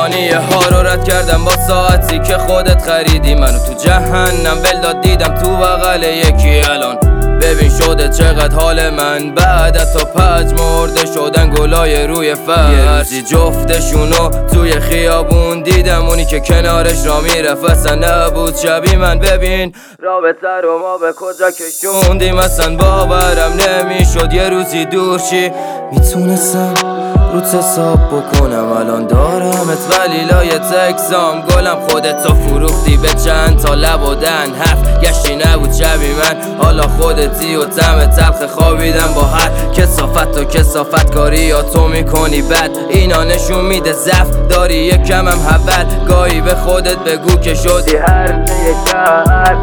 ثانیه ها رو رد کردم با ساعتی که خودت خریدی. منو تو جهنم ول دیدم تو بغل یکی. الان ببین شده چقدر حال من بعد از تا پج مرده شدن گلای روی فرش. یه جفتشونو توی خیابون دیدم، اونی که کنارش را میرفت اصلا نبود شبیه من. ببین رابطه رو ما به کجا کشوندیم، اصلا باورم نمیشد یه روزی دور چی. میتونستم روت حساب بکنم الان دارمت ولی لای تکسام گلم. خودتو فروختی به چند تا لب و دهن، حرف گشتی نبود شبی من. حالا خودتی و طعم تلخ خوابیدم با هر کثافت و کثافت کاری یا تو میکنی بد. اینا نشون میده ضعف داری یکم هم حول. گاهی به خودت بگو که شدی هر نگهر.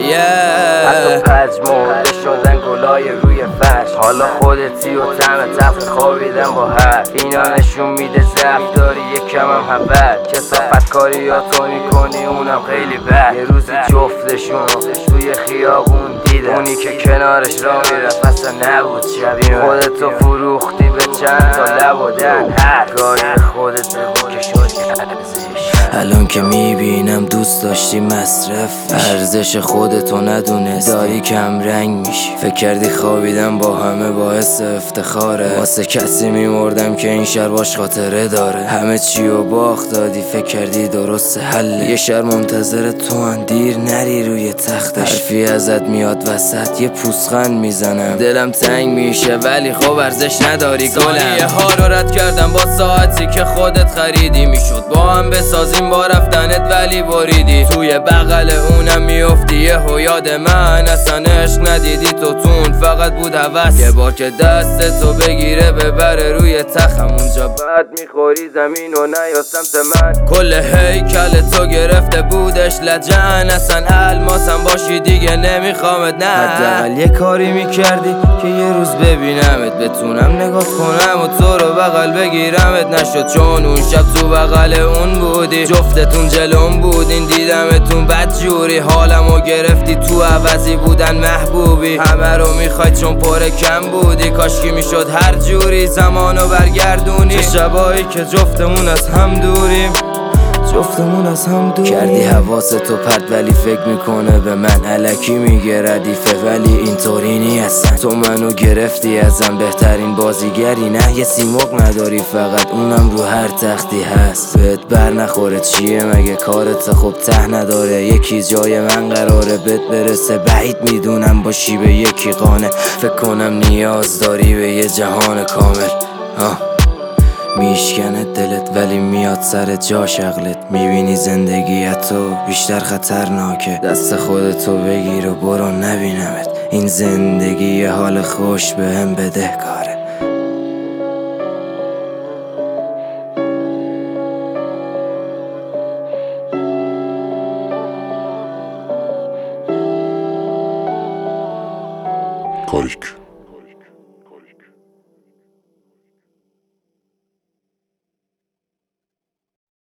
حتی پج مرده شدن گلای روی فرش. حالا خودتی و طعم تلخ خوابیدن با هر. اینا نشون میده ضعف داری یکم هم حول. کثافت کاری یا تو میکنی اونم خیلی بد. یه روزی جفتشون توی خیابون دیدم، اونی که کنارش را میرفت اصلا نبود شبیه من. خودتو فروختی به چند تا لب و دهن، هر گاهی خودت بگو که شدی ارزش. الان که میبینم دوست داشتی مصرف، ارزش خودتو ندونست داری کم رنگ میشی. فکر کردی خوابیدم با همه باعث افتخاره، واسه کسی میمردم که این شهر باش خاطره داره. همه چی رو باخت دادی فکر کردی درست حله. یه شهر منتظر تو اندیر نری روی تختش. حرفی ازت میاد وسط یه پوسخند میزنم، دلم تنگ میشه ولی خب ارزش نداری گلم. ثانیه ها رو رد کردم با ساعتی که خودت خریدی. میشد با هم بسازیم با رفتنت ولی بریدی. توی بغل اونم میافتی یهو یاد من. اصلا عشق ندیدی تو تون فقط بود هوس. یه بار که دست تو بگیره ببره روی تخم، اونجا بعد میخوری زمین و نیا سمت من. کل هیکل تو گرفته بودش لجن، اصلا الماسم باشی دیگه نمیخوامت. نه حداقل یه کاری میکردی که یه روز ببینمت، بتونم نگاه کنم و تو رو بغل بگیرمت. نشد چون اون شب تو بغل اون بودی، جفتتون جلوم بودین دیدمتون بدجوری. حالمو گرفتی تو عوضی بودن محبوبی. همه رو میخوای چون پر کم بودی، کاشکی میشد هر جوری زمانو برگردونی. چه شبایی که جفتمون از هم دوریم، جفتمون از هم دوریم. کردی حواستو پرت ولی فکر میکنه به من، الکی میگه ردیفه ولی اینطوری نی اصلا. تو منو گرفتی ازم بهترین بازیگری، نه یه سیمرغ نداری فقط اونم رو هر تختی هست. بهت بر نخوره چیه مگه کارت خب ته نداره. یکی جای من قراره بهت برسه بعید میدونم باشی به یکی قانه. فکر کنم نیاز داری به یه جهان کامل. میشکنه دلت ولی میاد سر جاش عقلت. میبینی زندگیت تو بیشتر خطرناکه، دست خودتو بگیر و برو نبینمت. این زندگی یه حال خوش به هم بدهکاره. کاریک